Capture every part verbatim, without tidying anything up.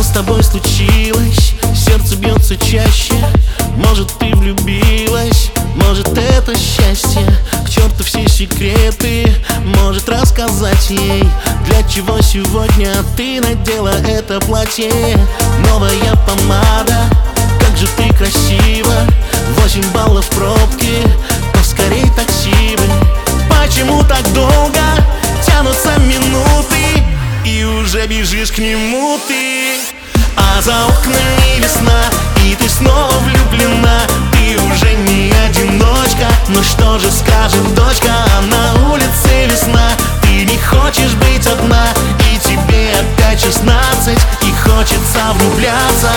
с тобой случилось? Сердце бьется чаще. Может, ты влюбилась, может, это счастье. К черту все секреты, может рассказать ей, для чего сегодня ты надела это платье. Новая помада, как же ты красива. Восемь баллов в пробке, поскорей такси бы. Почему так долго тянутся минуты, и уже бежишь к нему ты? А за окнами весна, и ты снова влюблена. Ты уже не одиночка, но что же скажет дочка? На улице весна, ты не хочешь быть одна, и тебе опять шестнадцать, и хочется влюбляться.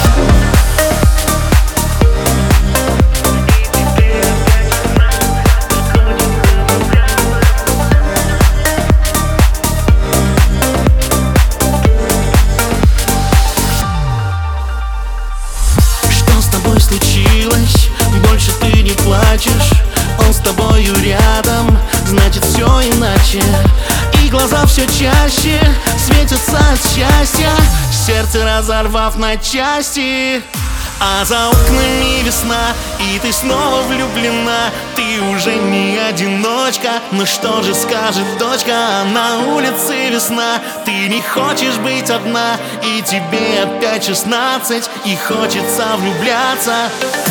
Случилось, больше ты не плачешь, он с тобою рядом, значит все иначе. И глаза все чаще светятся от счастья, сердце разорвав на части. А за окнами весна, и ты снова влюблена. Ты уже не одиночка, но что же скажет дочка? На улице весна, ты не хочешь быть одна, и тебе опять шестнадцать, и хочется влюбляться.